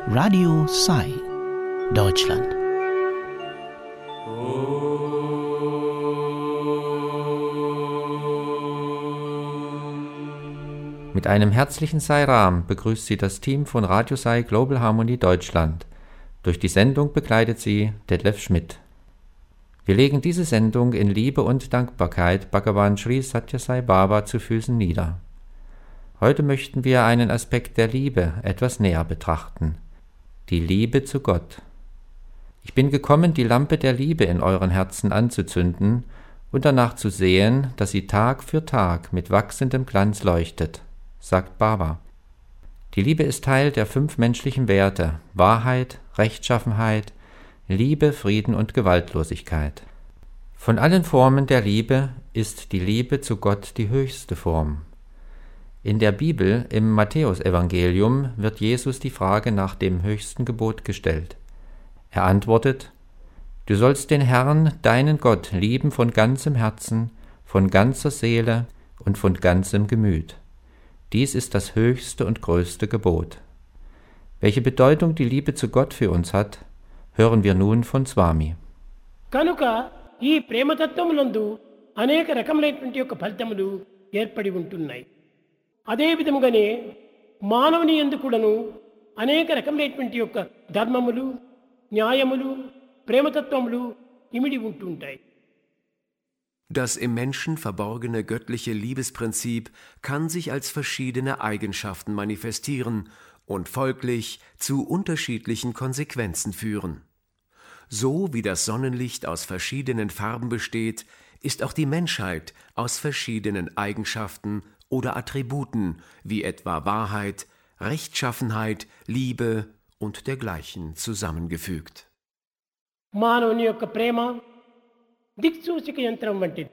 Radio Sai, Deutschland. Mit einem herzlichen Sai-Ram begrüßt Sie das Team von Radio Sai Global Harmony Deutschland. Durch die Sendung begleitet Sie Detlef Schmidt. Wir legen diese Sendung in Liebe und Dankbarkeit Bhagavan Sri Sathya Sai Baba zu Füßen nieder. Heute möchten wir einen Aspekt der Liebe etwas näher betrachten. Die Liebe zu Gott. Ich bin gekommen, die Lampe der Liebe in euren Herzen anzuzünden und danach zu sehen, dass sie Tag für Tag mit wachsendem Glanz leuchtet, sagt Baba. Die Liebe ist Teil der 5 menschlichen Werte: Wahrheit, Rechtschaffenheit, Liebe, Frieden und Gewaltlosigkeit. Von allen Formen der Liebe ist die Liebe zu Gott die höchste Form. In der Bibel, im Matthäusevangelium, wird Jesus die Frage nach dem höchsten Gebot gestellt. Er antwortet: Du sollst den Herrn, deinen Gott, lieben von ganzem Herzen, von ganzer Seele und von ganzem Gemüt. Dies ist das höchste und größte Gebot. Welche Bedeutung die Liebe zu Gott für uns hat, hören wir nun von Swami. కనుక ఈ ప్రేమతత్వమునందు అనేక రకములైనటువంటి యొక్క ఫలితములు ఏర్పడి ఉంటున్నాయి. అదే విధముగానే మానవుని యందు కూడాను అనేక రకములైనటువంటి యొక్క ధర్మములు, న్యాయములు, ప్రేమతత్వములు ఇమిడి ఉంటుంటాయి. Das im Menschen verborgene göttliche Liebesprinzip kann sich als verschiedene Eigenschaften manifestieren und folglich zu unterschiedlichen Konsequenzen führen. So wie das Sonnenlicht aus verschiedenen Farben besteht, ist auch die Menschheit aus verschiedenen Eigenschaften oder Attributen wie etwa Wahrheit, Rechtschaffenheit, Liebe und dergleichen zusammengefügt. మానవుని యొక్క ప్రేమ దిక్సూచిక యంత్రం వంటిది.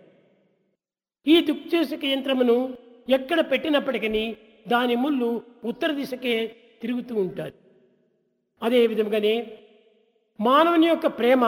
ఈ దిక్సూచిక యంత్రమును ఎక్కడ పెట్టినప్పటికీ దాని ముళ్ళు ఉత్తర దిశకే తిరుగుతూ ఉంటాయి. అదే విధంగానే మానవుని యొక్క ప్రేమ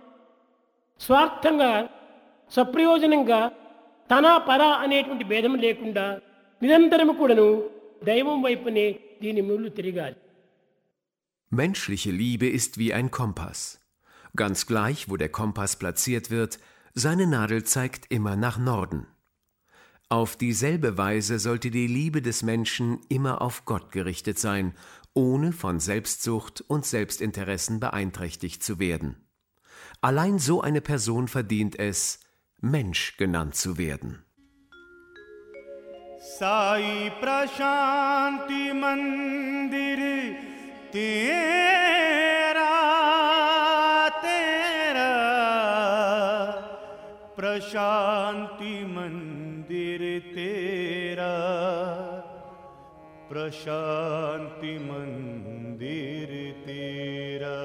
స్వార్థంగా, సప్రయోజనంగా, తన పర అనేటువంటి భేదం లేకుండా నిరంతరము కూడాను దైవం వైపునే దీని ముళ్ళు తిరగాలి. Menschliche Liebe ist wie ein Kompass. Ganz gleich, wo der Kompass platziert wird, seine Nadel zeigt immer nach Norden. Auf dieselbe Weise sollte die Liebe des Menschen immer auf Gott gerichtet sein, ohne von Selbstsucht und Selbstinteressen beeinträchtigt zu werden. Allein so eine Person verdient es, Mensch genannt zu werden. Sai Prashanti Mandir Tera Prashanti Mandir Tera Prashanti Mandir Tera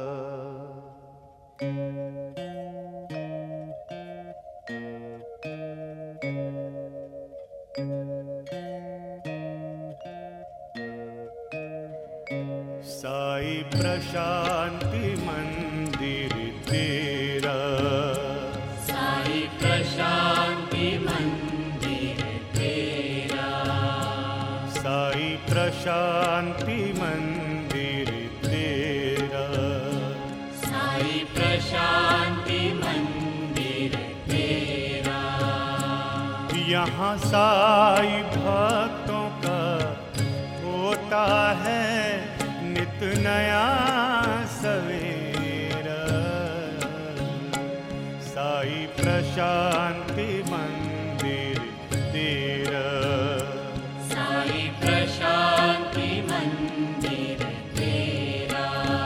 Sai Prashanti Mandir Tera Sai Prashanti Mandir Tera Sai Prashanti Mandir Tera Sai Prashanti Mandir Tera यहाँ साई भक्तों का होता है नित नया सवेरा साई प्रशांति मंदिर तेरा साई प्रशांति मंदिर तेरा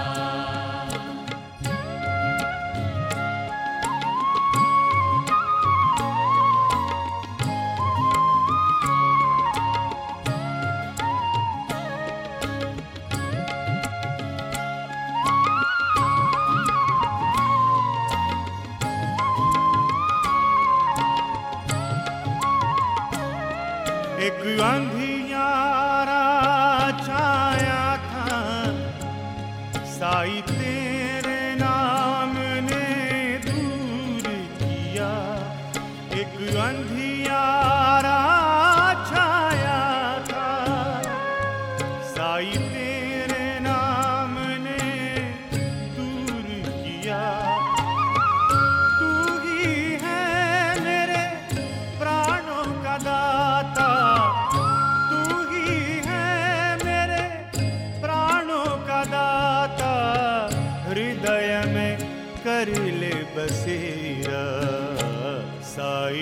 एक अंधियारा छाया था साई तेरे नाम ने दूर किया एक अंधियारा छाया था साई तेरे नाम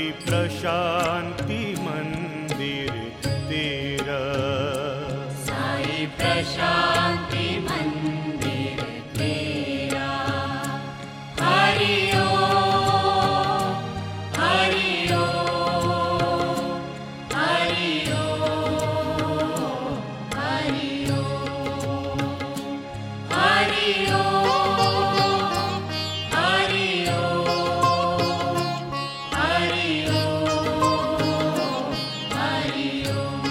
प्रशांति मंदिर तेरा, साई प्रशांति मंदिर तेरा। हरि ओम, हरि ओम, हरि ओम, हरि ओम, हरि ओम, हरि ओम, हरि ओम, हरि ओम।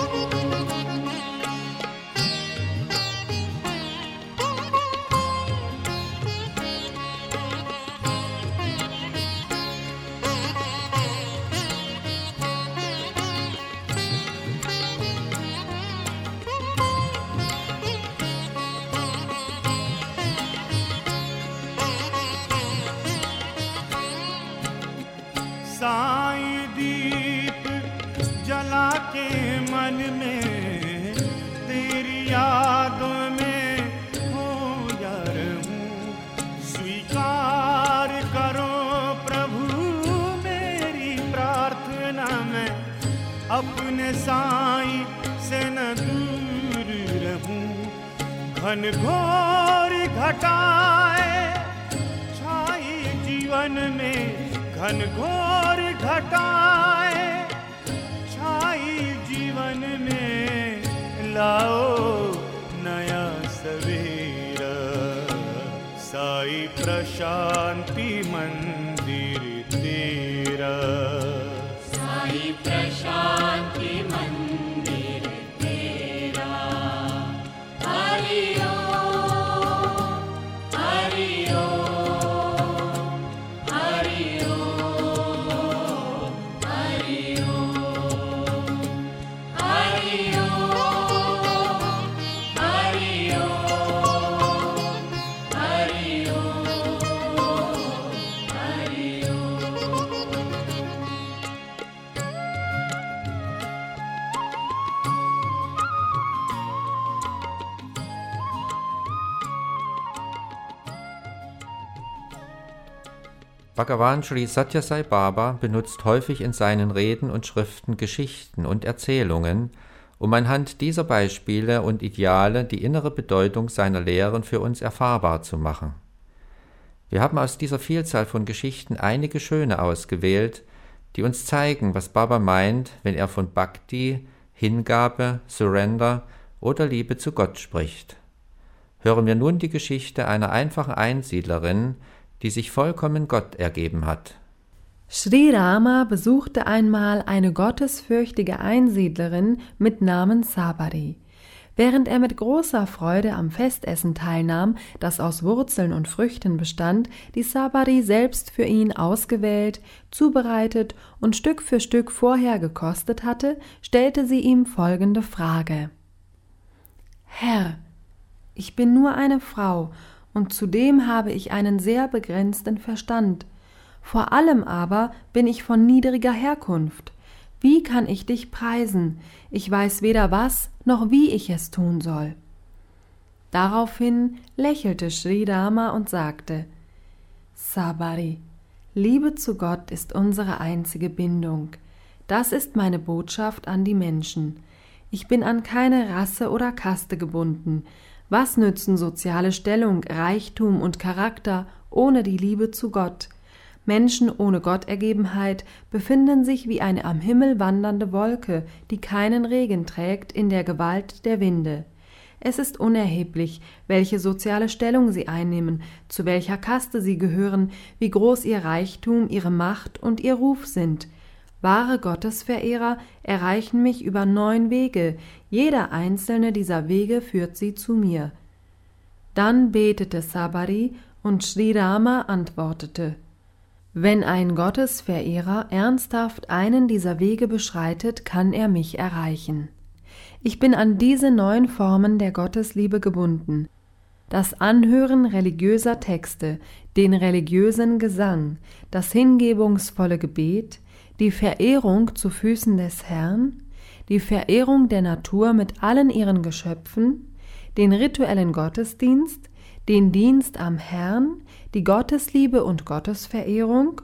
साई दीप जला के मन में तेरी यादों में हो जा रहूं। स्वीकार करो प्रभु मेरी प्रार्थना, मैं अपने साई से न दूर रहूं। घन घोर घटाए छाई जीवन में, घन घोर घटाए छाई जीवन में, लाओ नया सवेरा। साई प्रशांति मंदिर तेरा, साई प्रशांति मंदिर तेरा। हरि ओम, हरि ओम, हरि ओम, हरि ओम, हरि ओम, हरि ओम, हरि ओम, हरि ओम। Bhagavan Sri Sathya Sai Baba benutzt häufig in seinen Reden und Schriften Geschichten und Erzählungen, um anhand dieser Beispiele und Ideale die innere Bedeutung seiner Lehren für uns erfahrbar zu machen. Wir haben aus dieser Vielzahl von Geschichten einige schöne ausgewählt, die uns zeigen, was Baba meint, wenn er von Bhakti, Hingabe, Surrender oder Liebe zu Gott spricht. Hören wir nun die Geschichte einer einfachen Einsiedlerin, die sich vollkommen Gott ergeben hat. Sri Rama besuchte einmal eine gottesfürchtige Einsiedlerin mit Namen Sabari. Während er mit großer Freude am Festessen teilnahm, das aus Wurzeln und Früchten bestand, die Sabari selbst für ihn ausgewählt, zubereitet und Stück für Stück vorher gekostet hatte, stellte sie ihm folgende Frage: Herr, ich bin nur eine Frau, und zudem habe ich einen sehr begrenzten Verstand. Vor allem aber bin ich von niedriger Herkunft. Wie kann ich dich preisen? Ich weiß weder was noch wie ich es tun soll. Daraufhin lächelte Sri Rama und sagte: Sabari, Liebe zu Gott ist unsere einzige Bindung. Das ist meine Botschaft an die Menschen. Ich bin an keine Rasse oder Kaste gebunden. Was nützen soziale Stellung, Reichtum und Charakter ohne die Liebe zu Gott? Menschen ohne Gottergebenheit befinden sich wie eine am Himmel wandernde Wolke, die keinen Regen trägt, in der Gewalt der Winde. Es ist unerheblich, welche soziale Stellung sie einnehmen, zu welcher Kaste sie gehören, wie groß ihr Reichtum, ihre Macht und ihr Ruf sind. Wahre Gottesverehrer erreichen mich über 9 Wege, jeder einzelne dieser Wege führt sie zu mir. Dann betete Sabari und Sri Rama antwortete: Wenn ein Gottesverehrer ernsthaft einen dieser Wege beschreitet, kann er mich erreichen. Ich bin an diese 9 Formen der Gottesliebe gebunden. Das Anhören religiöser Texte, den religiösen Gesang, das hingebungsvolle Gebet, die Verehrung zu Füßen des Herrn, die Verehrung der Natur mit allen ihren Geschöpfen, den rituellen Gottesdienst, den Dienst am Herrn, die Gottesliebe und Gottesverehrung,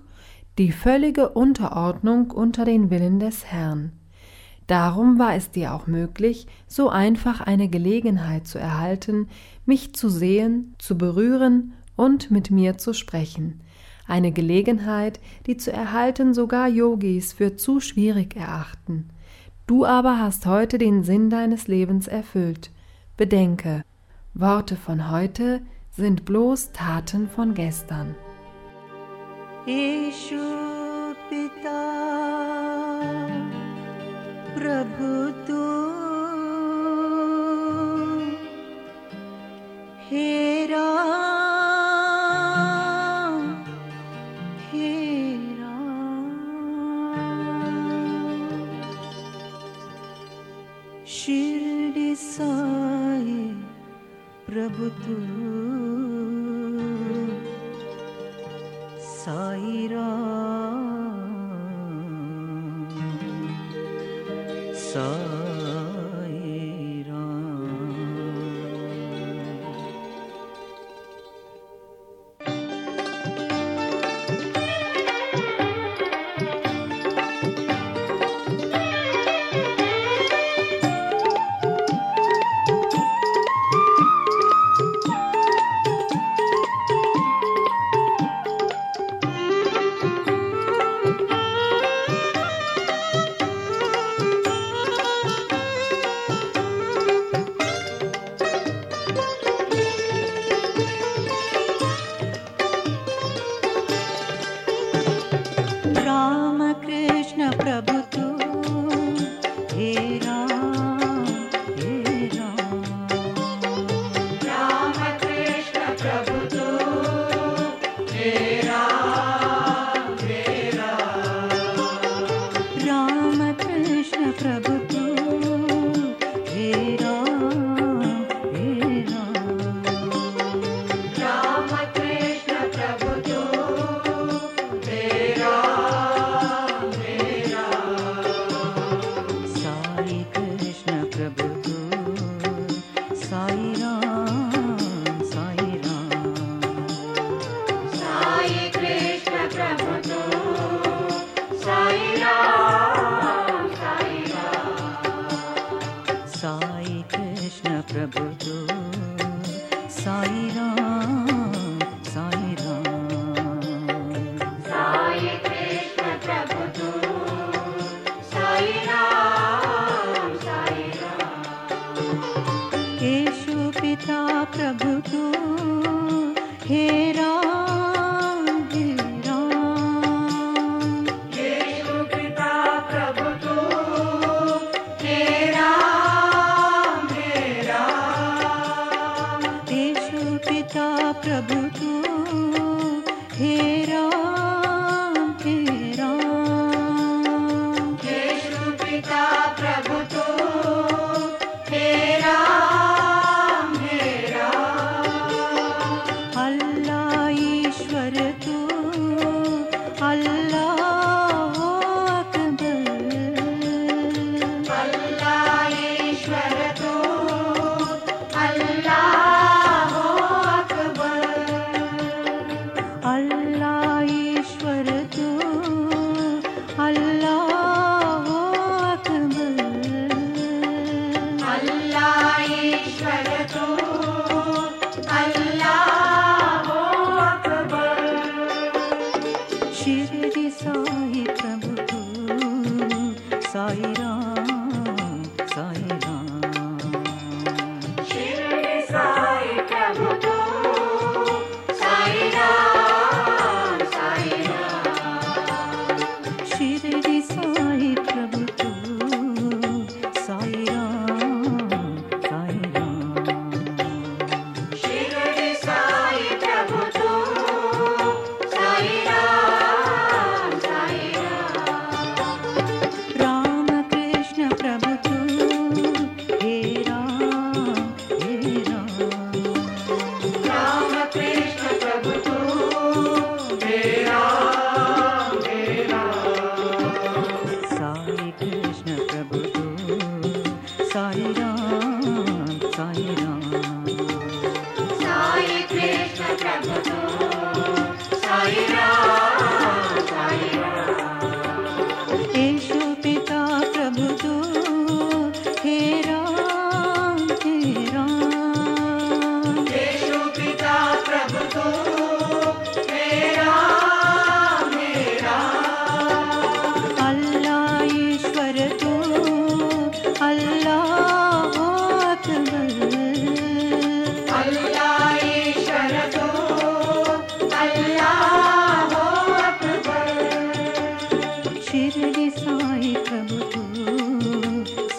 die völlige Unterordnung unter den Willen des Herrn. Darum war es dir auch möglich, so einfach eine Gelegenheit zu erhalten, mich zu sehen, zu berühren und mit mir zu sprechen. Eine Gelegenheit, die zu erhalten sogar Yogis für zu schwierig erachten. Du aber hast heute den Sinn deines Lebens erfüllt. Bedenke, Worte von heute sind bloß Taten von gestern. Eshu Pita Prabhu tu He Ram He Ram Shirdi Sai Prabhu tu Sai Ram Sai Ram.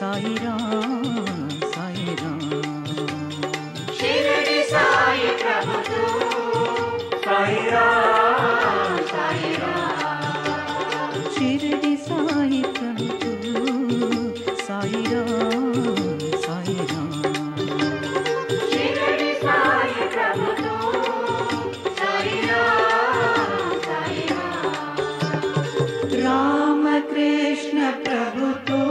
Sai Ram, Sai Ram. Shirdi साई प्रभु तू साई राम साई राम शिरडी साई प्रभु तू साई राम, साई राम. शिरडी साई प्रभु तू साई राम साई राम राम कृष्ण प्रभु तू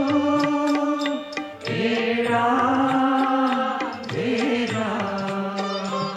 हे राम, हे Ram.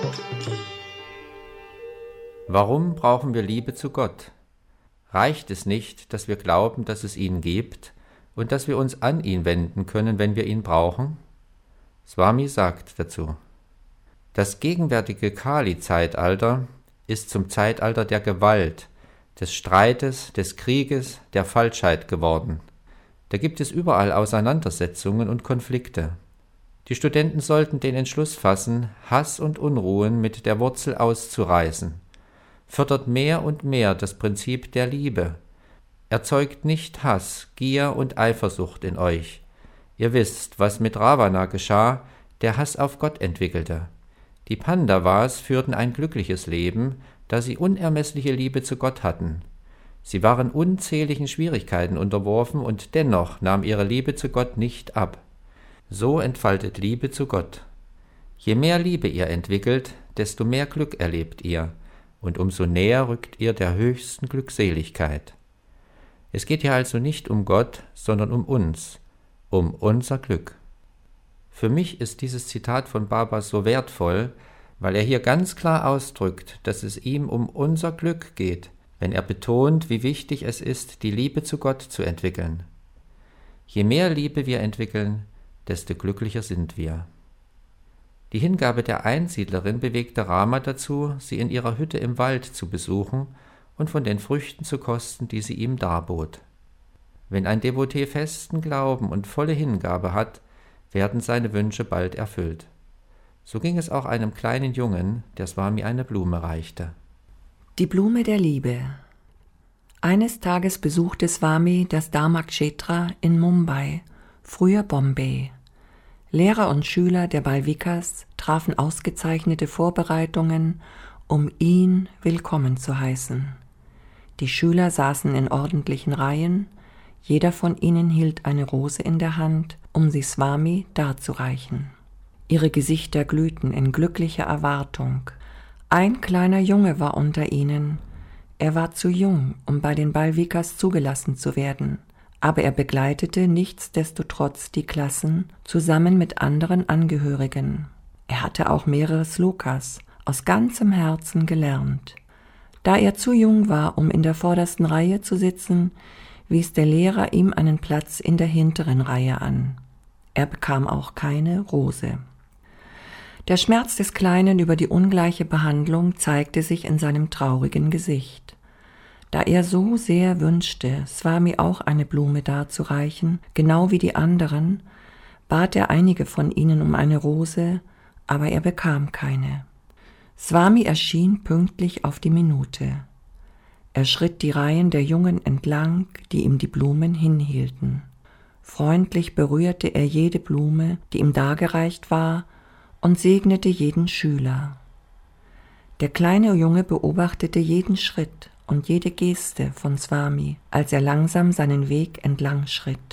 Warum brauchen wir Liebe zu Gott? Reicht es nicht, dass wir glauben, dass es ihn gibt und dass wir uns an ihn wenden können, wenn wir ihn brauchen? Swami sagt dazu: Das gegenwärtige Kali-Zeitalter ist zum Zeitalter der Gewalt, des Streites, des Krieges, der Falschheit geworden. Da gibt es überall Auseinandersetzungen und Konflikte. Die Studenten sollten den Entschluss fassen, Hass und Unruhen mit der Wurzel auszureißen. Fördert mehr und mehr das Prinzip der Liebe. Erzeugt nicht Hass, Gier und Eifersucht in euch. Ihr wisst, was mit Ravana geschah, der Hass auf Gott entwickelte. Die Pandavas führten ein glückliches Leben, da sie unermessliche Liebe zu Gott hatten. Sie waren unzähligen Schwierigkeiten unterworfen und dennoch nahm ihre Liebe zu Gott nicht ab. So entfaltet Liebe zu Gott. Je mehr Liebe ihr entwickelt, desto mehr Glück erlebt ihr, und umso näher rückt ihr der höchsten Glückseligkeit. Es geht hier also nicht um Gott, sondern um uns, um unser Glück. Für mich ist dieses Zitat von Baba so wertvoll, weil er hier ganz klar ausdrückt, dass es ihm um unser Glück geht, wenn er betont, wie wichtig es ist, die Liebe zu Gott zu entwickeln. Je mehr Liebe wir entwickeln, desto glücklicher sind wir. Die Hingabe der Einsiedlerin bewegte Rama dazu, sie in ihrer Hütte im Wald zu besuchen und von den Früchten zu kosten, die sie ihm darbot. Wenn ein Devotee festen Glauben und volle Hingabe hat, werden seine Wünsche bald erfüllt. So ging es auch einem kleinen Jungen, der Swami eine Blume reichte. Die Blume der Liebe. Eines Tages besuchte Swami das Dharmakshetra in Mumbai, früher Bombay. Lehrer und Schüler der Balvikas trafen ausgezeichnete Vorbereitungen, um ihn willkommen zu heißen. Die Schüler saßen in ordentlichen Reihen, jeder von ihnen hielt eine Rose in der Hand, um sie Swami darzureichen. Ihre Gesichter glühten in glücklicher Erwartung. Ein kleiner Junge war unter ihnen. Er war zu jung, um bei den Balvikas zugelassen zu werden, aber er begleitete nichtsdestotrotz die Klassen zusammen mit anderen Angehörigen. Er hatte auch mehrere Slokas aus ganzem Herzen gelernt. Da er zu jung war, um in der vordersten Reihe zu sitzen, wies der Lehrer ihm einen Platz in der hinteren Reihe an. Er bekam auch keine Rose. Der Schmerz des Kleinen über die ungleiche Behandlung zeigte sich in seinem traurigen Gesicht. Da er so sehr wünschte, Swami auch eine Blume darzureichen, genau wie die anderen, bat er einige von ihnen um eine Rose, aber er bekam keine. Swami erschien pünktlich auf die Minute. Er schritt die Reihen der Jungen entlang, die ihm die Blumen hinhielten. Freundlich berührte er jede Blume, die ihm dargereicht war, und segnete jeden Schüler. Der kleine Junge beobachtete jeden Schritt und jede Geste von Swami, als er langsam seinen Weg entlang schritt.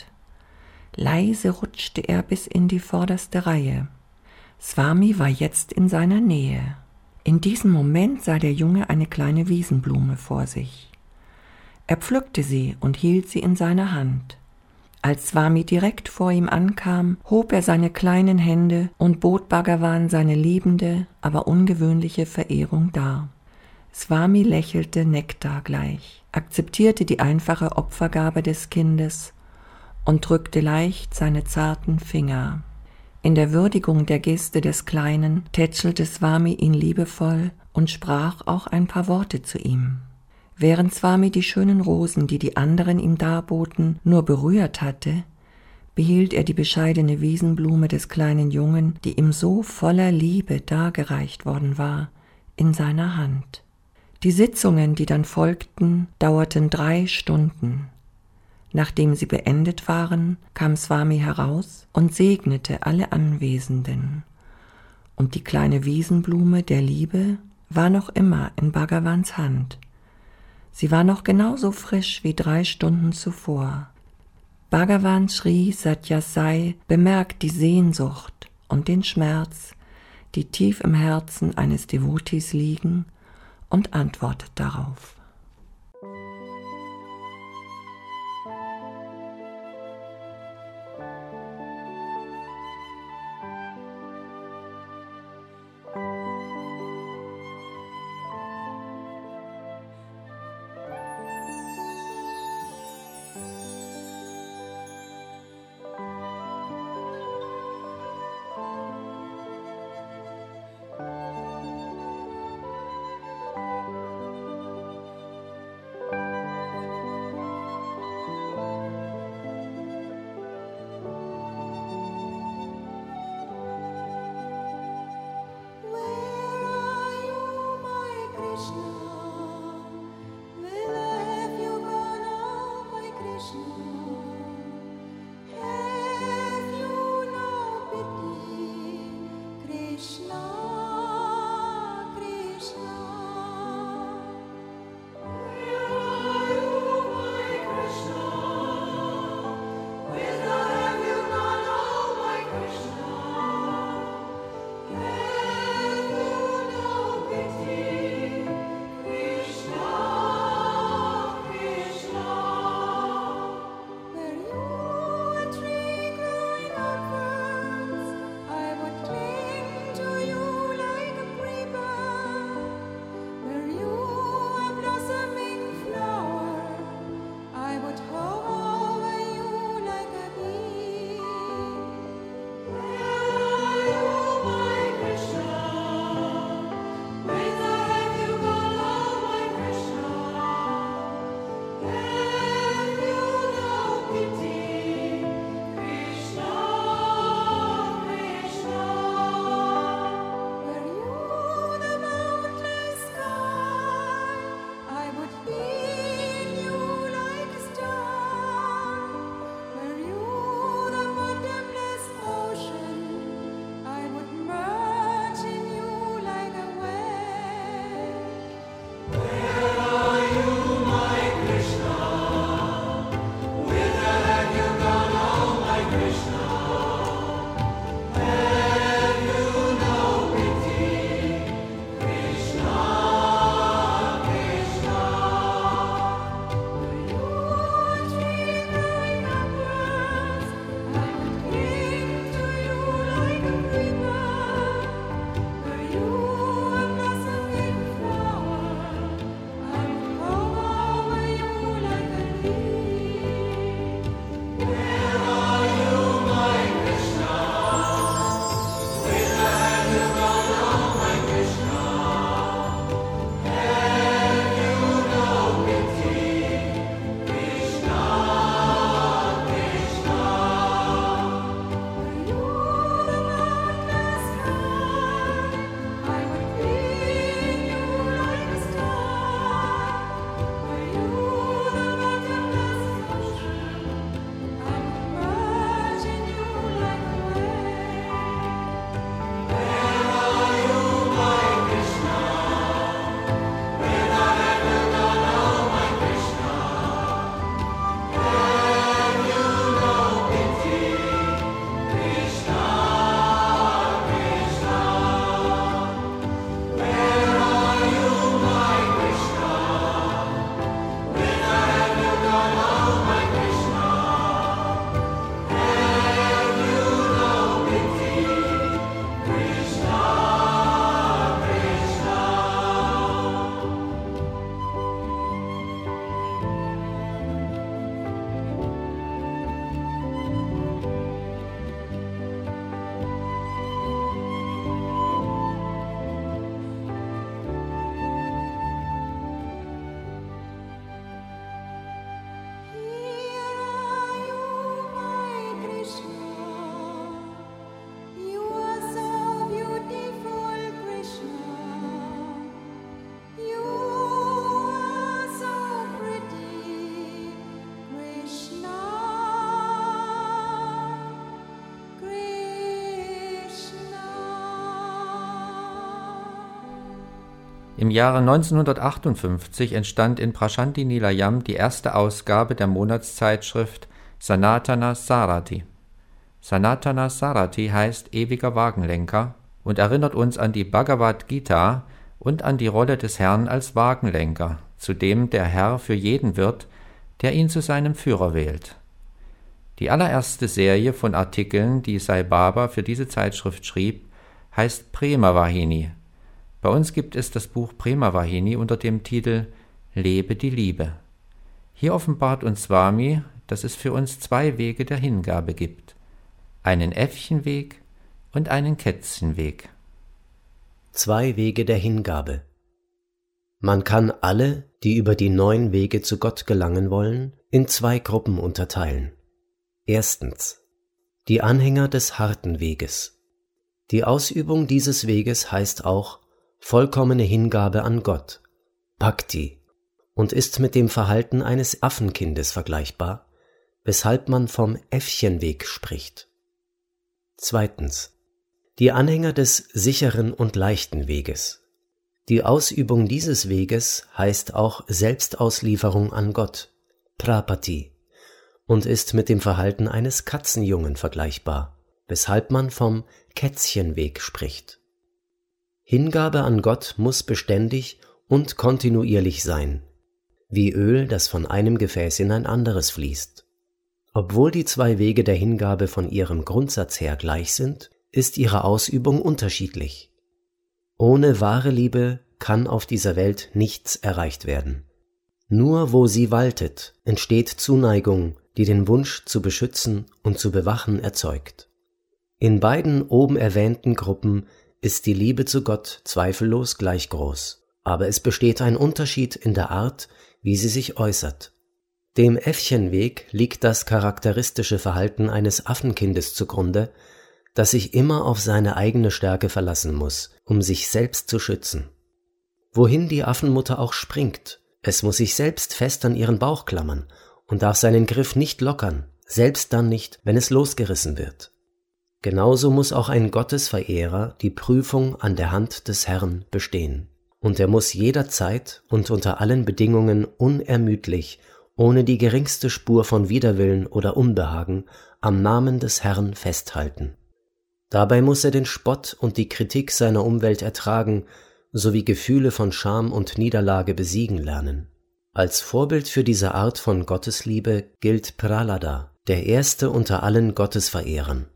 Leise rutschte er bis in die vorderste Reihe. Swami war jetzt in seiner Nähe. In diesem Moment sah der Junge eine kleine Wiesenblume vor sich. Er pflückte sie und hielt sie in seiner Hand. Als Swami direkt vor ihm ankam, hob er seine kleinen Hände und bot Bhagavan seine liebende, aber ungewöhnliche Verehrung dar. Swami lächelte Nektar gleich, akzeptierte die einfache Opfergabe des Kindes und drückte leicht seine zarten Finger. In der Würdigung der Geste des Kleinen tätschelte Swami ihn liebevoll und sprach auch ein paar Worte zu ihm. Während Swami die schönen Rosen, die die anderen ihm darboten, nur berührt hatte, behielt er die bescheidene Wiesenblume des kleinen Jungen, die ihm so voller Liebe dargereicht worden war, in seiner Hand. Die Sitzungen, die dann folgten, dauerten 3 Stunden. Nachdem sie beendet waren, kam Swami heraus und segnete alle Anwesenden. Und die kleine Wiesenblume der Liebe war noch immer in Bhagawans Hand. Sie war noch genauso frisch wie 3 Stunden zuvor. Bhagavan Sri Sathya Sai bemerkt die Sehnsucht und den Schmerz, die tief im Herzen eines Devotis liegen, und antwortet darauf. Im Jahre 1958 entstand in Prashanthi Nilayam die erste Ausgabe der Monatszeitschrift Sanatana Sarati. Sanatana Sarati heißt ewiger Wagenlenker und erinnert uns an die Bhagavad Gita und an die Rolle des Herrn als Wagenlenker, zu dem der Herr für jeden wird, der ihn zu seinem Führer wählt. Die allererste Serie von Artikeln, die Sai Baba für diese Zeitschrift schrieb, heißt Prema Vahini. Bei uns gibt es das Buch Prema Vahini unter dem Titel Lebe die Liebe. Hier offenbart uns Swami, dass es für uns zwei Wege der Hingabe gibt: einen Äffchenweg und einen Kätzchenweg. Zwei Wege der Hingabe. Man kann alle, die über die 9 Wege zu Gott gelangen wollen, in 2 Gruppen unterteilen. Erstens, die Anhänger des harten Weges. Die Ausübung dieses Weges heißt auch vollkommene Hingabe an Gott, Bhakti, und ist mit dem Verhalten eines Affenkindes vergleichbar, weshalb man vom Äffchenweg spricht. Zweitens, die Anhänger des sicheren und leichten Weges. Die Ausübung dieses Weges heißt auch Selbstauslieferung an Gott, Prapati, und ist mit dem Verhalten eines Katzenjungen vergleichbar, weshalb man vom Kätzchenweg spricht. Hingabe an Gott muss beständig und kontinuierlich sein, wie Öl, das von einem Gefäß in ein anderes fließt. Obwohl die 2 Wege der Hingabe von ihrem Grundsatz her gleich sind, ist ihre Ausübung unterschiedlich. Ohne wahre Liebe kann auf dieser Welt nichts erreicht werden. Nur wo sie waltet, entsteht Zuneigung, die den Wunsch zu beschützen und zu bewachen erzeugt. In beiden oben erwähnten Gruppen ist die Liebe zu Gott zweifellos gleich groß, aber es besteht ein Unterschied in der Art, wie sie sich äußert. Dem Äffchenweg liegt das charakteristische Verhalten eines Affenkindes zugrunde, das sich immer auf seine eigene Stärke verlassen muss, um sich selbst zu schützen. Wohin die Affenmutter auch springt, es muss sich selbst fest an ihren Bauch klammern und darf seinen Griff nicht lockern, selbst dann nicht, wenn es losgerissen wird. Genauso muss auch ein Gottesverehrer die Prüfung an der Hand des Herrn bestehen. Und er muss jederzeit und unter allen Bedingungen unermüdlich, ohne die geringste Spur von Widerwillen oder Unbehagen, am Namen des Herrn festhalten. Dabei muss er den Spott und die Kritik seiner Umwelt ertragen, sowie Gefühle von Scham und Niederlage besiegen lernen. Als Vorbild für diese Art von Gottesliebe gilt Prahlada, der erste unter allen Gottesverehrern.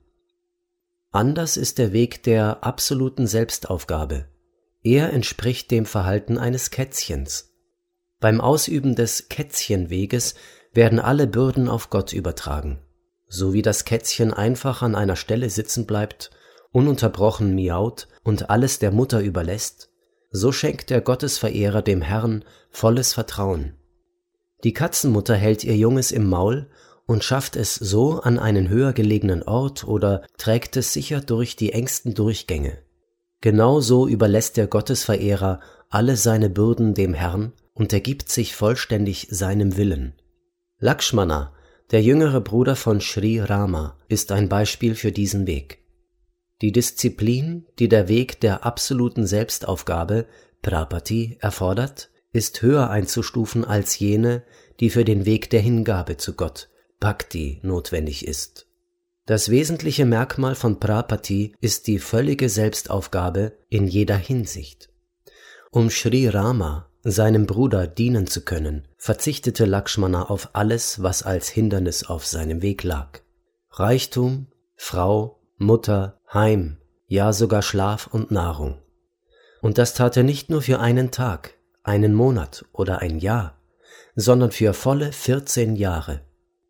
Anders ist der Weg der absoluten Selbstaufgabe. Er entspricht dem Verhalten eines Kätzchens. Beim Ausüben des Kätzchenweges werden alle Bürden auf Gott übertragen. So wie das Kätzchen einfach an einer Stelle sitzen bleibt, ununterbrochen miaut und alles der Mutter überlässt, so schenkt der Gottesverehrer dem Herrn volles Vertrauen. Die Katzenmutter hält ihr Junges im Maul und schafft es so an einen höher gelegenen Ort oder trägt es sicher durch die engsten Durchgänge. Genau so überlässt der Gottesverehrer alle seine Bürden dem Herrn und ergibt sich vollständig seinem Willen. Lakshmana, der jüngere Bruder von Sri Rama, ist ein Beispiel für diesen Weg. Die Disziplin, die der Weg der absoluten Selbstaufgabe, Prapati, erfordert, ist höher einzustufen als jene, die für den Weg der Hingabe zu Gott, Bhakti, notwendig ist. Das wesentliche Merkmal von Prapati ist die völlige Selbstaufgabe in jeder Hinsicht. Um Sri Rama, seinem Bruder, dienen zu können, verzichtete Lakshmana auf alles, was als Hindernis auf seinem Weg lag. Reichtum, Frau, Mutter, Heim, ja sogar Schlaf und Nahrung. Und das tat er nicht nur für einen Tag, einen Monat oder ein Jahr, sondern für volle 14 Jahre.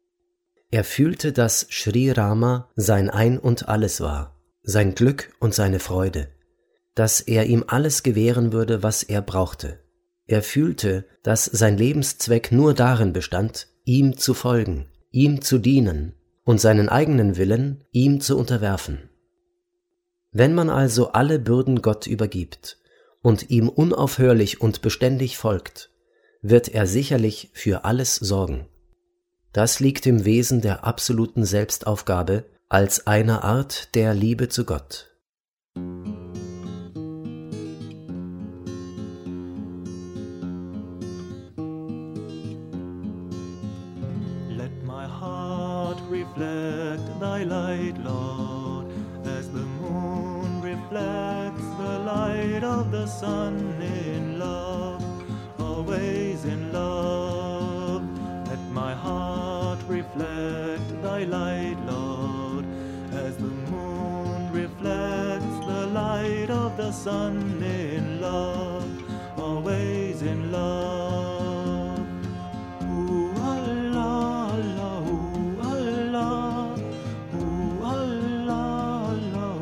Er fühlte, dass Sri Rama sein Ein und Alles war, sein Glück und seine Freude, dass er ihm alles gewähren würde, was er brauchte. Er fühlte, dass sein Lebenszweck nur darin bestand, ihm zu folgen, ihm zu dienen und seinen eigenen Willen ihm zu unterwerfen. Wenn man also alle Bürden Gott übergibt und ihm unaufhörlich und beständig folgt, wird er sicherlich für alles sorgen. Das liegt im Wesen der absoluten Selbstaufgabe als eine Art der Liebe zu Gott. reflect thy light, Lord, as the moon reflects the light of the sun in love, always in love. Let my heart reflect thy light, Lord, as the moon reflects the light of the sun in love, always in love. Ooh, Allah, Allah, ooh, Allah, ooh, Allah, Allah,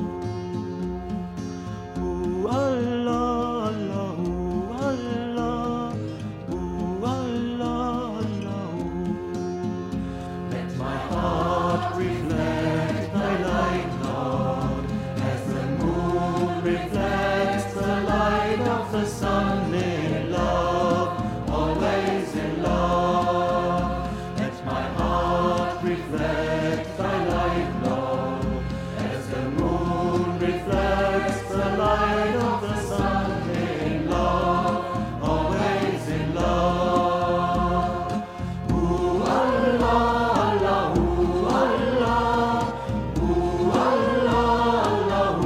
ooh, Allah, Allah, ooh, Allah, ooh, Allah, Allah, ooh. Let my heart reflect thy light, Lord, as the moon reflects the light of the sun in love, always in love. Let my heart reflect thy light, Lord, as the moon reflects the light of the sun in love, always in love. Ooh, Allah, Allah, ooh, Allah, ooh, Allah, Allah,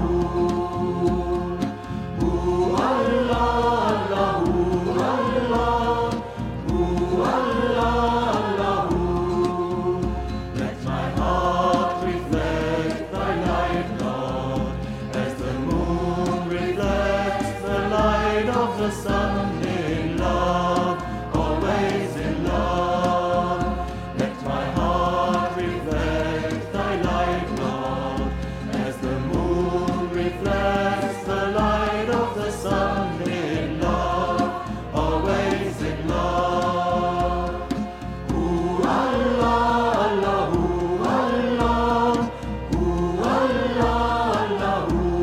ooh, ooh, Allah, Allah, ooh, Allah, ooh, Allah, Allah, ooh. Let my heart reflect thy light, Lord, as the moon reflects the light of the sun in love, always in love. Let my heart reflect thy light, Lord, as the moon reflects the light of the sun in love, always in love. Ooh, Allah, Allah, ooh, Allah, ooh, Allah, Allah,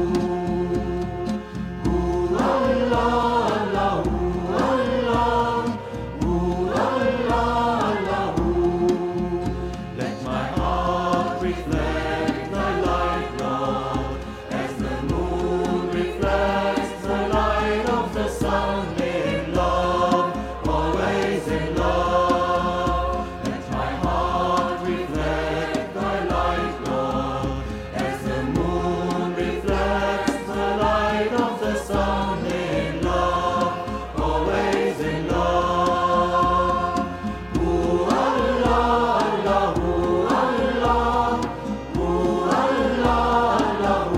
ooh, ooh, Allah, Allah, ooh, Allah, ooh, Allah, Allah, ooh. Let my heart reflect thy light, Lord, as the moon reflects the light of the sun in love, always in love. Let my heart reflect thy light, Lord, as the moon reflects the light of the sun in love, always in love. Ooh, Allah, Allah, ooh, Allah, ooh, Allah, Allah,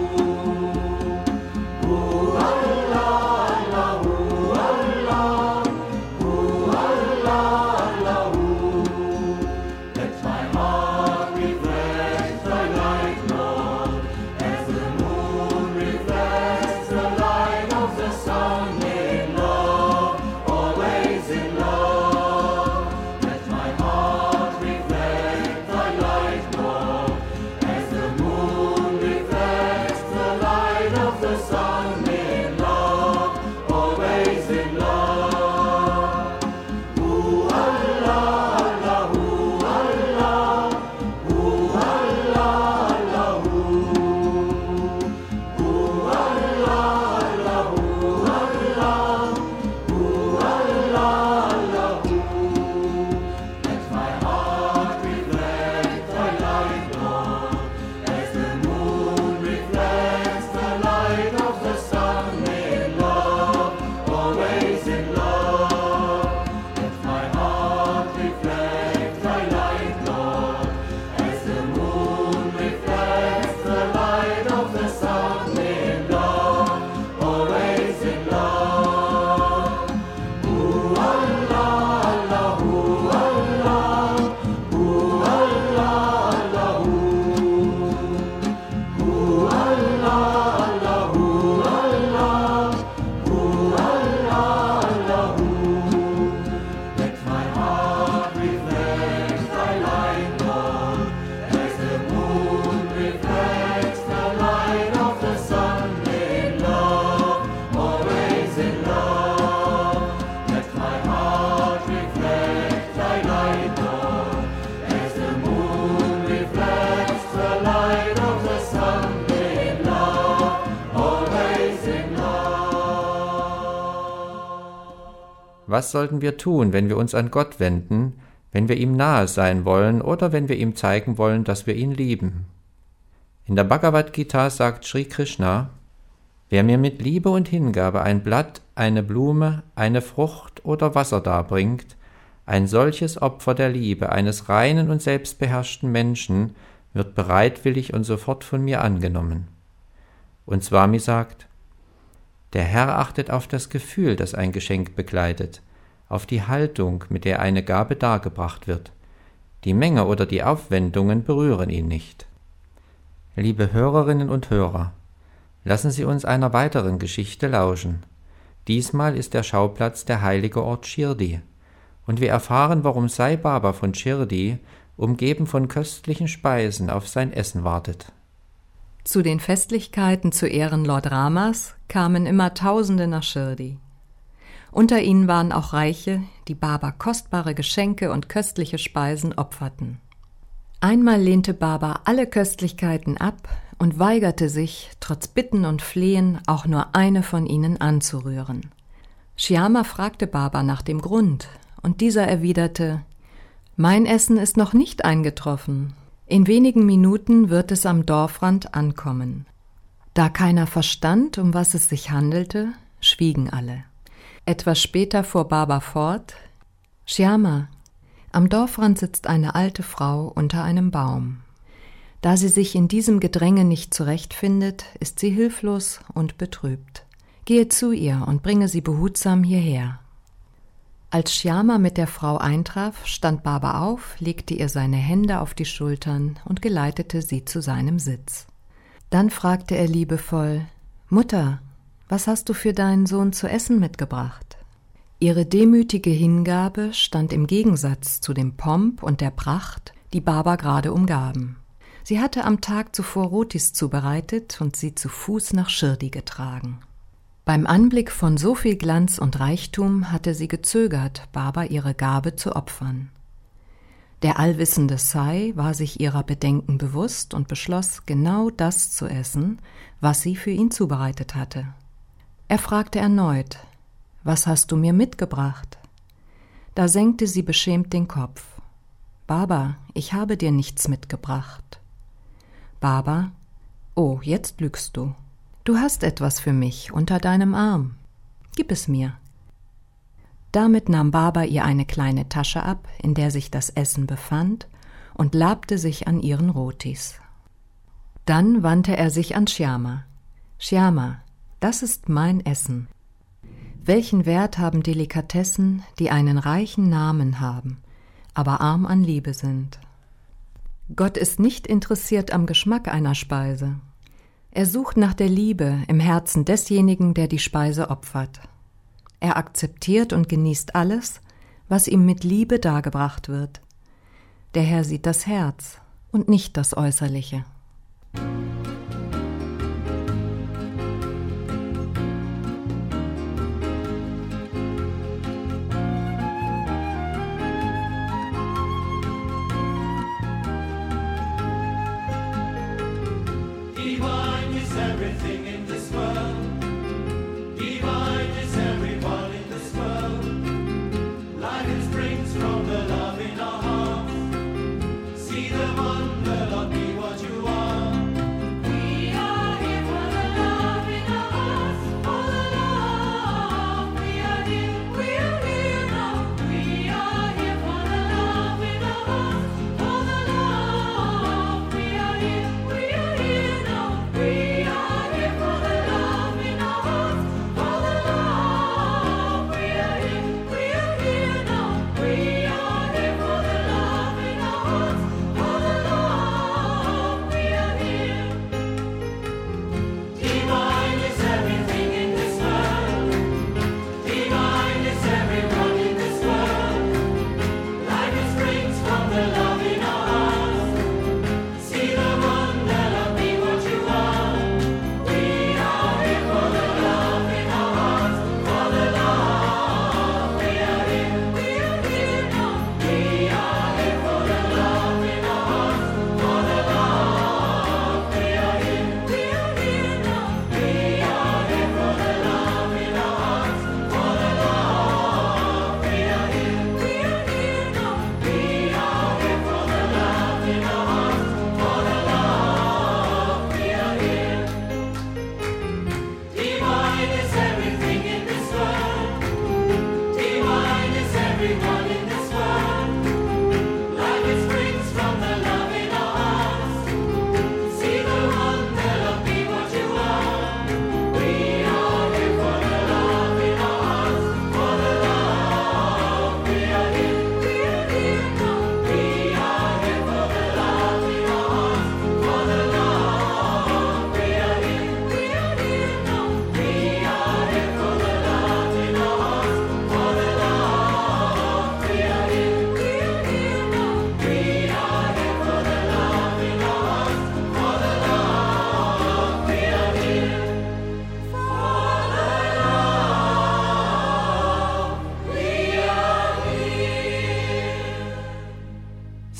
ooh, ooh, Allah, Allah, ooh, Allah, ooh, Allah, Allah, ooh. Let my heart reflect thy light, Lord, as the moon reflects the light of the sun in love, always in love. Let my heart reflect thy light, Lord, as the moon reflects the light of the sun in love, always in love. Ooh, Allah, Allah, ooh, Allah, ooh, Allah, Allah, ooh, ooh, Allah, Allah, ooh, Allah, ooh, Allah, Allah, ooh. Let my heart reflect thy light, Lord, as the moon reflects the light of the sun in love, always in love. Let my heart reflect thy light, Lord, as the moon reflects the light of the sun in love, always in love. Ooh, Allah, Allah, ooh, Allah, ooh, Allah, Allah, ooh, ooh, Allah, Allah, ooh, Allah, ooh, Allah, Allah, ooh. Let my heart reflect thy light, Lord, as the moon reflects the light of the sun in love, always in love. Let my heart reflect thy light, Lord, as the moon reflects the light of the sun in love, always in love. Was sollten wir tun, wenn wir uns an Gott wenden, wenn wir ihm nahe sein wollen oder wenn wir ihm zeigen wollen, dass wir ihn lieben. In der Bhagavad Gita sagt Sri Krishna: Wer mir mit Liebe und Hingabe ein Blatt, eine Blume, eine Frucht oder Wasser darbringt, ein solches Opfer der Liebe eines reinen und selbstbeherrschten Menschen wird bereitwillig und sofort von mir angenommen. Und Swami sagt: Der Herr achtet auf das Gefühl, das ein Geschenk begleitet, auf die Haltung, mit der eine Gabe dargebracht wird. Die Menge oder die Aufwendungen berühren ihn nicht. Liebe Hörerinnen und Hörer, lassen Sie uns einer weiteren Geschichte lauschen. Diesmal ist der Schauplatz der heilige Ort Shirdi, und wir erfahren, warum Sai Baba von Shirdi, umgeben von köstlichen Speisen, auf sein Essen wartet. Zu den Festlichkeiten zu Ehren Lord Ramas kamen immer Tausende nach Shirdi. Unter ihnen waren auch Reiche, die Baba kostbare Geschenke und köstliche Speisen opferten. Einmal lehnte Baba alle Köstlichkeiten ab und weigerte sich, trotz Bitten und Flehen, auch nur eine von ihnen anzurühren. Shyama fragte Baba nach dem Grund, und dieser erwiderte: Mein Essen ist noch nicht eingetroffen. In wenigen Minuten wird es am Dorfrand ankommen. Da keiner verstand, um was es sich handelte, schwiegen alle. Etwas später fuhr Baba fort: Shyama, am Dorfrand sitzt eine alte Frau unter einem Baum. Da sie sich in diesem Gedränge nicht zurechtfindet, ist sie hilflos und betrübt. Gehe zu ihr und bringe sie behutsam hierher. Als Shyama mit der Frau eintraf, stand Baba auf, legte ihr seine Hände auf die Schultern und geleitete sie zu seinem Sitz. Dann fragte er liebevoll: Mutter, was hast du für deinen Sohn zu essen mitgebracht? Ihre demütige Hingabe stand im Gegensatz zu dem Pomp und der Pracht, die Baba gerade umgaben. Sie hatte am Tag zuvor Rotis zubereitet und sie zu Fuß nach Shirdi getragen. Beim Anblick von so viel Glanz und Reichtum hatte sie gezögert, Baba ihre Gabe zu opfern. Der allwissende Sai war sich ihrer Bedenken bewusst und beschloss, genau das zu essen, was sie für ihn zubereitet hatte. Er fragte erneut: Was hast du mir mitgebracht? Da senkte sie beschämt den Kopf. Baba, ich habe dir nichts mitgebracht. Baba: Oh, jetzt lügst du. Du hast etwas für mich unter deinem Arm. Gib es mir. Damit nahm Baba ihr eine kleine Tasche ab, in der sich das Essen befand, und labte sich an ihren Rotis. Dann wandte er sich an Shyama. Shyama, das ist mein Essen. Welchen Wert haben Delikatessen, die einen reichen Namen haben, aber arm an Liebe sind? Gott ist nicht interessiert am Geschmack einer Speise. Er sucht nach der Liebe im Herzen desjenigen, der die Speise opfert. Er akzeptiert und genießt alles, was ihm mit Liebe dargebracht wird. Der Herr sieht das Herz und nicht das Äußerliche. We are here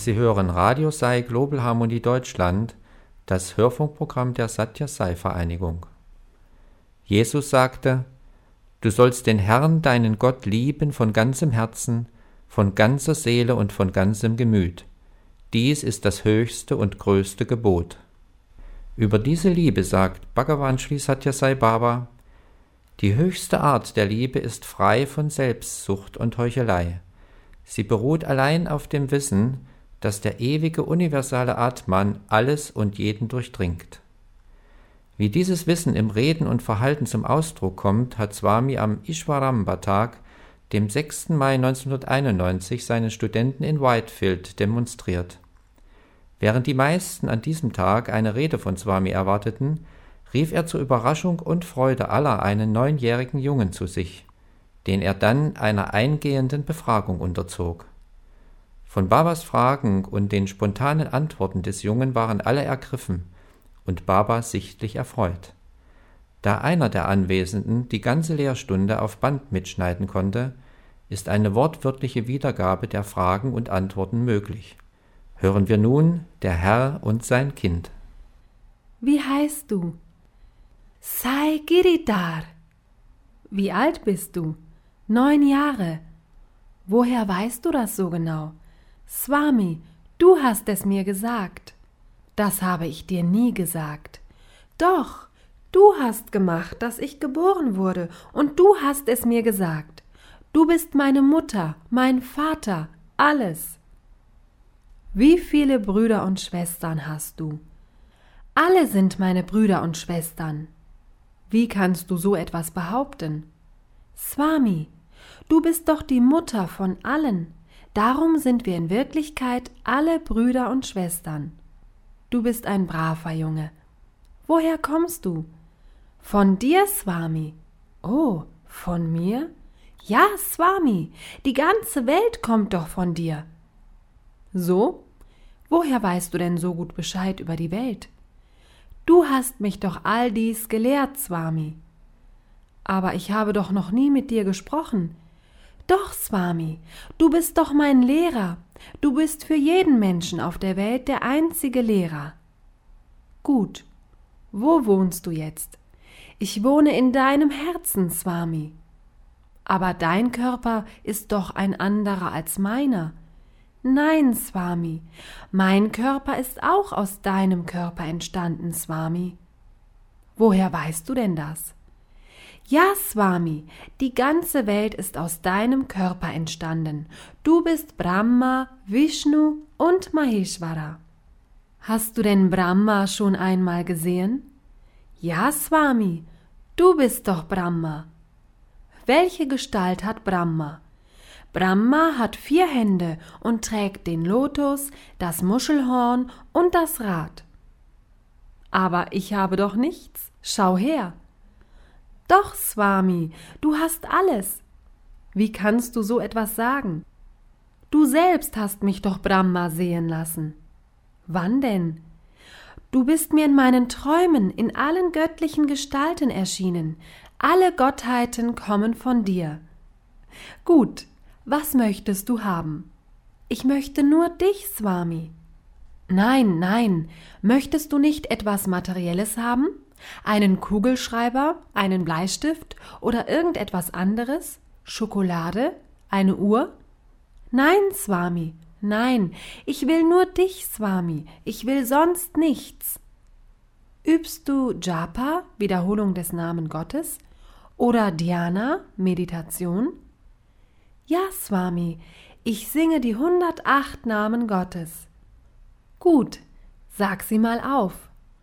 Sie hören Radio Sai Global Harmony Deutschland, das Hörfunkprogramm der Satya Sai Vereinigung. Jesus sagte: Du sollst den Herrn, deinen Gott, lieben von ganzem Herzen, von ganzer Seele und von ganzem Gemüt. Dies ist das höchste und größte Gebot. Über diese Liebe sagt Bhagavan Sri Satya Sai Baba: Die höchste Art der Liebe ist frei von Selbstsucht und Heuchelei. Sie beruht allein auf dem Wissen, dass der ewige universale Atman alles und jeden durchdringt. Wie dieses Wissen im Reden und Verhalten zum Ausdruck kommt, hat Swami am Ishwaramba-Tag, dem 6. Mai 1991, seinen Studenten in Whitefield demonstriert. Während die meisten an diesem Tag eine Rede von Swami erwarteten, rief er zur Überraschung und Freude aller einen 9-jährigen Jungen zu sich, den er dann einer eingehenden Befragung unterzog. Von Babas Fragen und den spontanen Antworten des Jungen waren alle ergriffen und Baba sichtlich erfreut. Da einer der Anwesenden die ganze Lehrstunde auf Band mitschneiden konnte, ist eine wortwörtliche Wiedergabe der Fragen und Antworten möglich. Hören wir nun der Herr und sein Kind. Wie heißt du? Sai Giridhar. Wie alt bist du? 9 Jahre. Woher weißt du das so genau? Swami, du hast es mir gesagt. Das habe ich dir nie gesagt. Doch, du hast gemacht, dass ich geboren wurde, und du hast es mir gesagt. Du bist meine Mutter, mein Vater, alles. Wie viele Brüder und Schwestern hast du? Alle sind meine Brüder und Schwestern. Wie kannst du so etwas behaupten? Swami, du bist doch die Mutter von allen. Darum sind wir in Wirklichkeit alle Brüder und Schwestern. Du bist ein braver Junge. Woher kommst du? Von dir, Swami. Oh, von mir? Ja, Swami, die ganze Welt kommt doch von dir. So? Woher weißt du denn so gut Bescheid über die Welt? Du hast mich doch all dies gelehrt, Swami. Aber ich habe doch noch nie mit dir gesprochen. Doch, Swami, du bist doch mein Lehrer. Du bist für jeden Menschen auf der Welt der einzige Lehrer. Gut, wo wohnst du jetzt? Ich wohne in deinem Herzen, Swami. Aber dein Körper ist doch ein anderer als meiner. Nein, Swami, mein Körper ist auch aus deinem Körper entstanden, Swami. Woher weißt du denn das? Ja, Swami, die ganze Welt ist aus deinem Körper entstanden. Du bist Brahma, Vishnu und Maheshwara. Hast du denn Brahma schon einmal gesehen? Ja, Swami, du bist doch Brahma. Welche Gestalt hat Brahma? Brahma hat 4 Hände und trägt den Lotus, das Muschelhorn und das Rad. Aber ich habe doch nichts. Schau her. Doch, Swami, du hast alles. Wie kannst du so etwas sagen? Du selbst hast mich doch Brahma sehen lassen. Wann denn? Du bist mir in meinen Träumen in allen göttlichen Gestalten erschienen. Alle Gottheiten kommen von dir. Gut, was möchtest du haben? Ich möchte nur dich, Swami. Nein, nein, möchtest du nicht etwas Materielles haben? Einen Kugelschreiber, einen Bleistift oder irgendetwas anderes? Schokolade? Eine Uhr? Nein, Swami, nein, ich will nur dich, Swami, ich will sonst nichts. Übst du Japa, Wiederholung des Namen Gottes, oder Dhyana, Meditation? Ja, Swami, ich singe die 108 Namen Gottes. Gut, sag sie mal auf.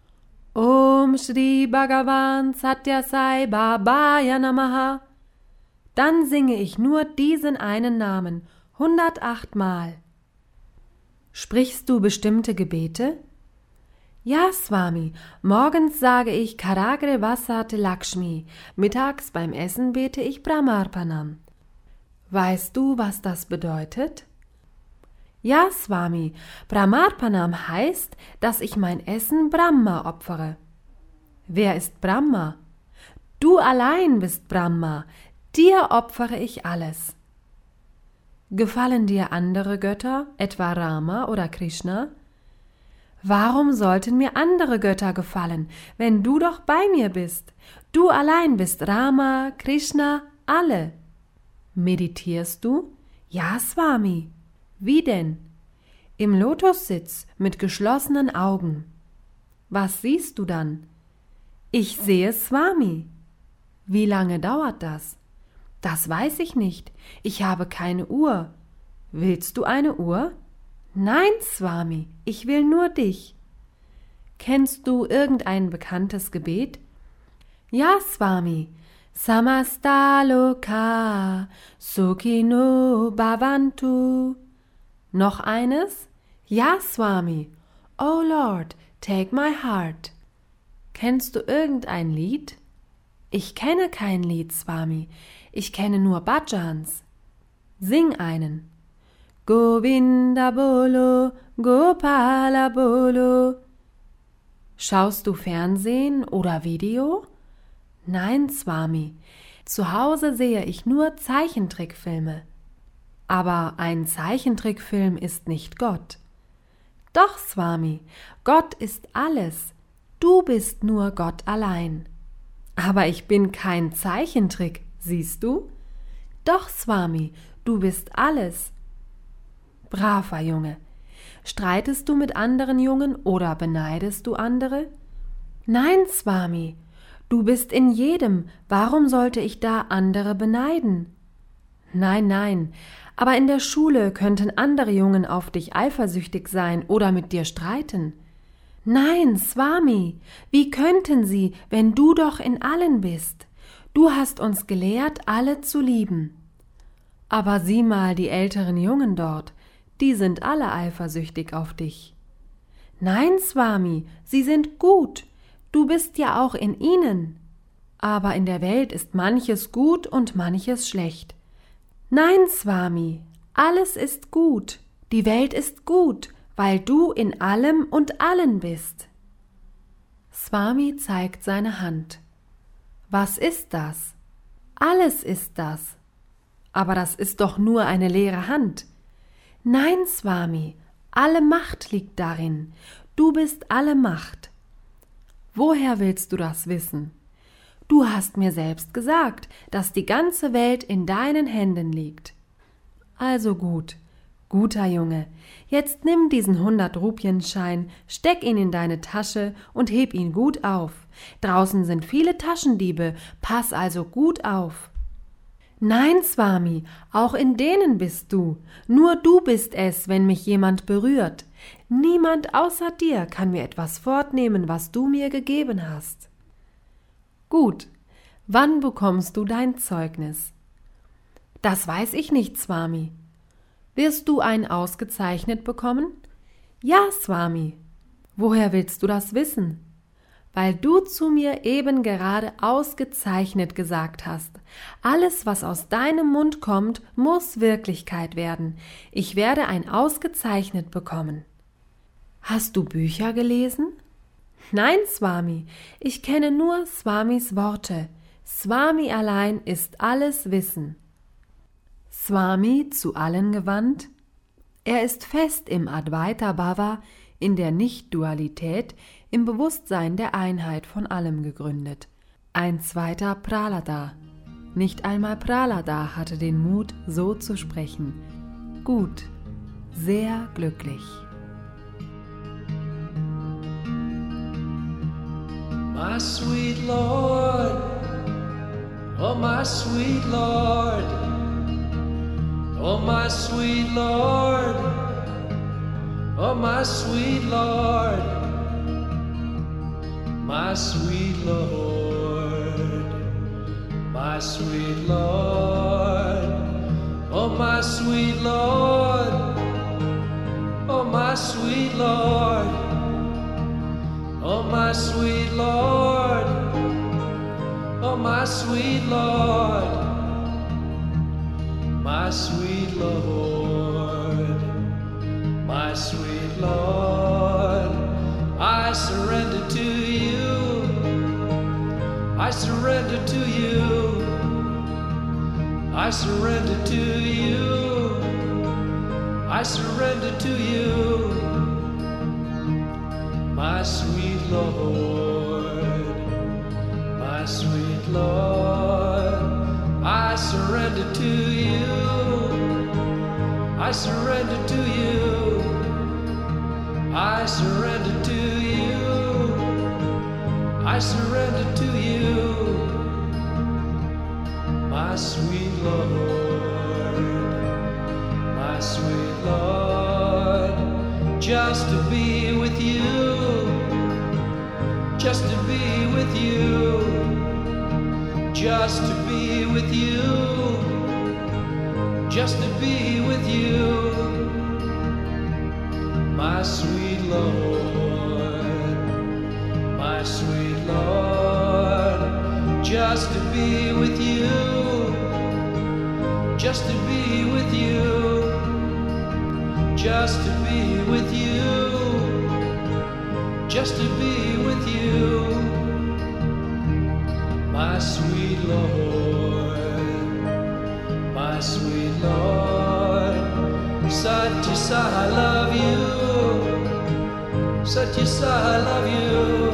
Om Shri Bhagavan Satya Sai Babaya Namaha. Dann singe ich nur diesen einen Namen 108 Mal. Sprichst du bestimmte Gebete? Ja, Swami, morgens sage ich Karagre Vasate Lakshmi, mittags beim Essen bete ich Brahmarpanam. Weißt du, was das bedeutet? Ja, Swami, Brahmarpanam heißt, dass ich mein Essen Brahma opfere. Wer ist Brahma? Du allein bist Brahma, dir opfere ich alles. Gefallen dir andere Götter, etwa Rama oder Krishna? Warum sollten mir andere Götter gefallen, wenn du doch bei mir bist? Du allein bist Rama, Krishna, alle. Meditierst du? Ja, Swami. Wie denn? Im Lotussitz mit geschlossenen Augen. Was siehst du dann? Ich sehe Swami. Wie lange dauert das? Das weiß ich nicht. Ich habe keine Uhr. Willst du eine Uhr? Nein, Swami, ich will nur dich. Kennst du irgendein bekanntes Gebet? Ja, Swami. Samasta loka sukhino bhavantu. Noch eines? Ja, Swami. Oh Lord, take my heart. Kennst du irgendein Lied? Ich kenne kein Lied, Swami. Ich kenne nur Bhajans. Sing einen. Govinda Bolo, Gopala Bolo. Schaust du Fernsehen oder Video? Nein, Swami. Zu Hause sehe ich nur Zeichentrickfilme. Aber ein Zeichentrickfilm ist nicht Gott. Doch, Swami, Gott ist alles. Du bist nur Gott allein. Aber ich bin kein Zeichentrick, siehst du? Doch, Swami, du bist alles. Braver Junge. Streitest du mit anderen Jungen oder beneidest du andere? Nein, Swami, du bist in jedem. Warum sollte ich da andere beneiden? Nein, nein, aber in der Schule könnten andere Jungen auf dich eifersüchtig sein oder mit dir streiten. Nein, Swami, wie könnten sie, wenn du doch in allen bist? Du hast uns gelehrt, alle zu lieben. Aber sieh mal die älteren Jungen dort, die sind alle eifersüchtig auf dich. Nein, Swami, sie sind gut, du bist ja auch in ihnen. Aber in der Welt ist manches gut und manches schlecht. Nein, Swami, alles ist gut, die Welt ist gut, weil du in allem und allen bist. Swami zeigt seine Hand. Was ist das? Alles ist das. Aber das ist doch nur eine leere Hand. Nein, Swami, alle Macht liegt darin. Du bist alle Macht. Woher willst du das wissen? Du hast mir selbst gesagt, dass die ganze Welt in deinen Händen liegt. Also gut, guter Junge, jetzt nimm diesen 100-Rupienschein, steck ihn in deine Tasche und heb ihn gut auf. Draußen sind viele Taschendiebe, pass also gut auf. Nein, Swami, auch in denen bist du. Nur du bist es, wenn mich jemand berührt. Niemand außer dir kann mir etwas fortnehmen, was du mir gegeben hast. Gut, wann bekommst du dein Zeugnis? Das weiß ich nicht, Swami. Wirst du ein ausgezeichnet bekommen? Ja, Swami. Woher willst du das wissen? Weil du zu mir eben gerade ausgezeichnet gesagt hast. Alles, was aus deinem Mund kommt, muss Wirklichkeit werden. Ich werde ein ausgezeichnet bekommen. Hast du Bücher gelesen? Nein, Swami, ich kenne nur Swamis Worte. Swami allein ist alles Wissen. Swami zu allen gewandt? Er ist fest im Advaita Bhava, in der Nicht-Dualität, im Bewusstsein der Einheit von allem gegründet. Ein zweiter Prahlada. Nicht einmal Prahlada hatte den Mut, so zu sprechen. Gut, sehr glücklich. My sweet Lord, oh my sweet Lord, oh my sweet Lord, oh my sweet Lord, my sweet Lord, my sweet Lord, oh my sweet Lord, oh my sweet Lord, oh my sweet Lord, oh my sweet Lord, my sweet Lord, my sweet Lord, I surrender to you, I surrender to you, I surrender to you, I surrender to you, my sweet Lord, my sweet Lord. I surrender to you, I surrender to you, I surrender to you, I surrender to you, my sweet Lord, my sweet Lord. Just to be with you, just to be with you, just to be with you, just to be with you, my sweet Lord, my sweet Lord. Just to be with you, just to be with you, just to be with you, just to be with you, my sweet Lord, my sweet Lord. Satya Sa, I love you, Satya Sa, I love you,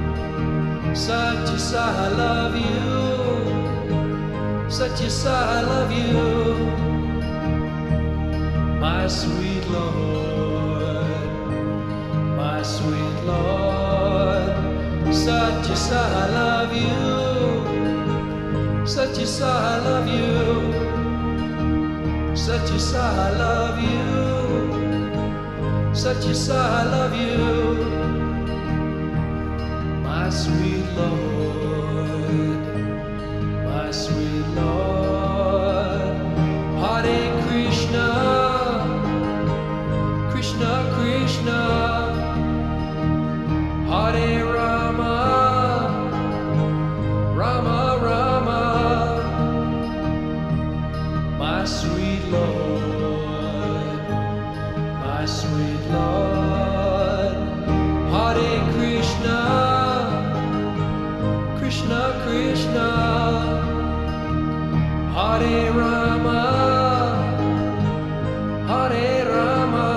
Satya Sa, I love you, Satya Sa, I love you, my sweet Lord, my sweet Lord. Satya Sa, I love you, Satya Sa, I love you, Satya Sa, I love you, Satya Sa, I love you, my sweet Lord, my sweet Lord. Hare Krishna, Krishna Krishna, Hare Rama, Rama Rama, my sweet Lord, my sweet Lord. Hare Krishna, Krishna Krishna, Hare Rama, Hare Rama,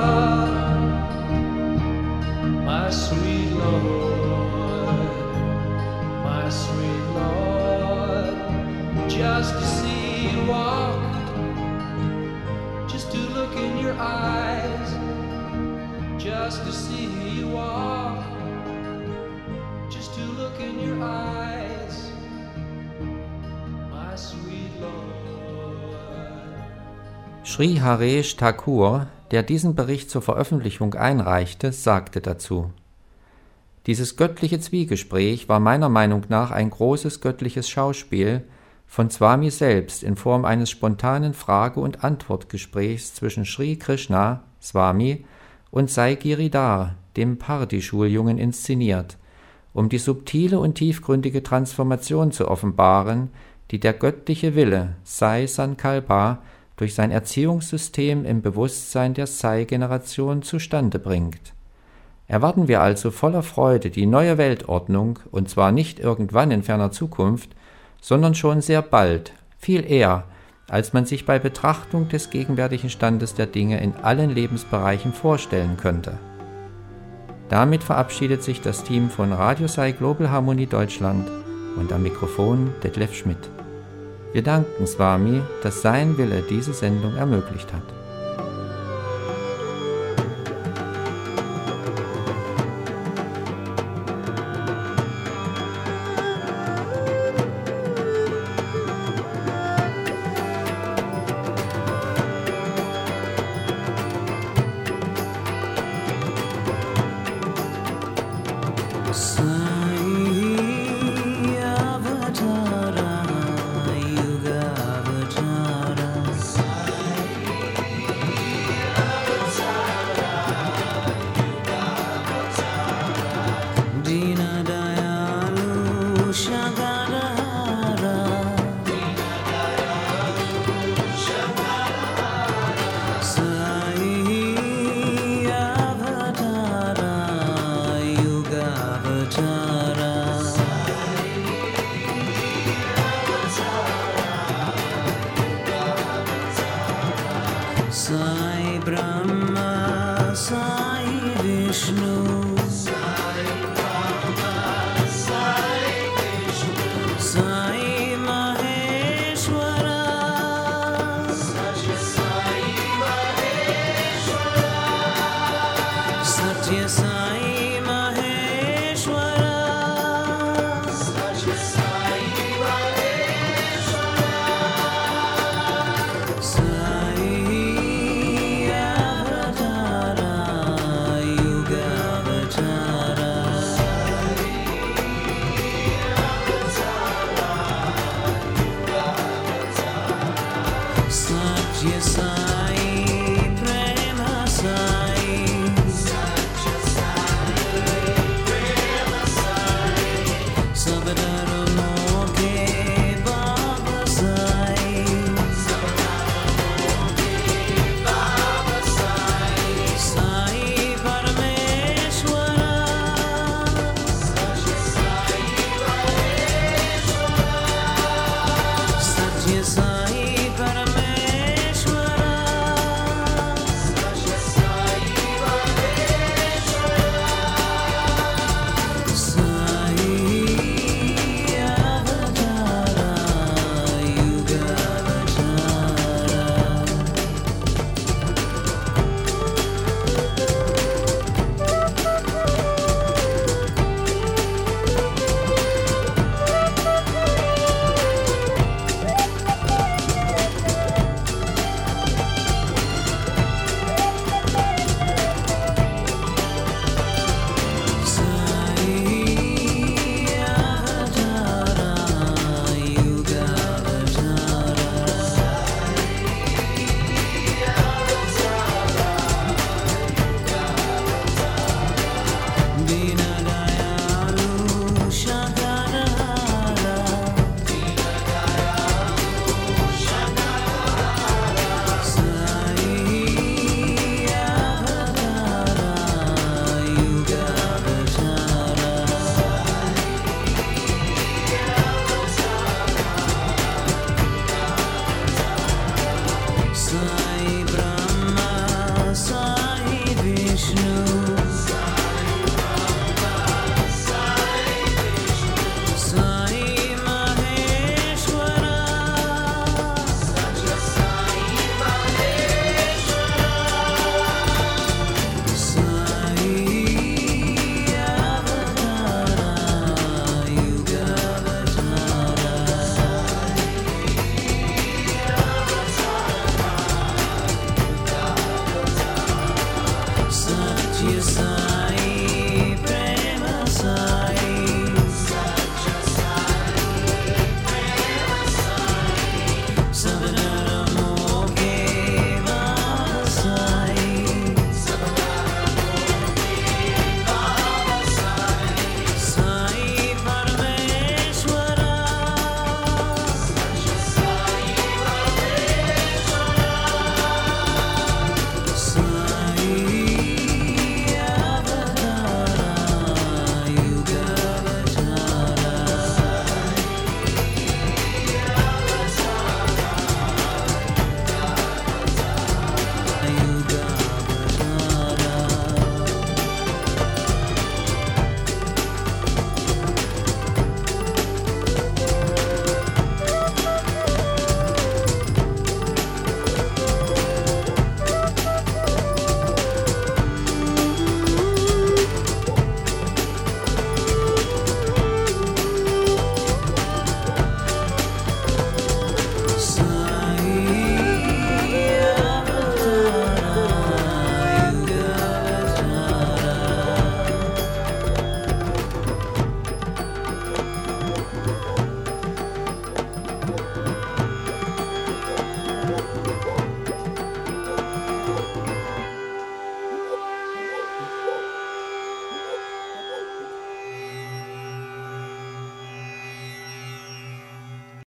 my sweet Lord, my sweet Lord. Just to see you walk, just to look in your eyes, just to see you walk, just to look in your eyes, my sweet Lord. Sri Haresh Thakur, der diesen Bericht zur Veröffentlichung einreichte, sagte dazu: Dieses göttliche Zwiegespräch war meiner Meinung nach ein großes göttliches Schauspiel von Swami selbst in Form eines spontanen Frage- und Antwortgesprächs zwischen Sri Krishna, Swami, und Sai Giridhar, dem Pardi-Schuljungen, inszeniert, um die subtile und tiefgründige Transformation zu offenbaren, die der göttliche Wille, Sai Sankalpa, durch sein Erziehungssystem im Bewusstsein der Sai-Generation zustande bringt. Erwarten wir also voller Freude die neue Weltordnung, und zwar nicht irgendwann in ferner Zukunft, sondern schon sehr bald, viel eher, als man sich bei Betrachtung des gegenwärtigen Standes der Dinge in allen Lebensbereichen vorstellen könnte. Damit verabschiedet sich das Team von Radio Sai Global Harmonie Deutschland und am Mikrofon Detlef Schmidt. Wir danken Swami, dass sein Wille diese Sendung ermöglicht hat. Sai Brahma Ishwara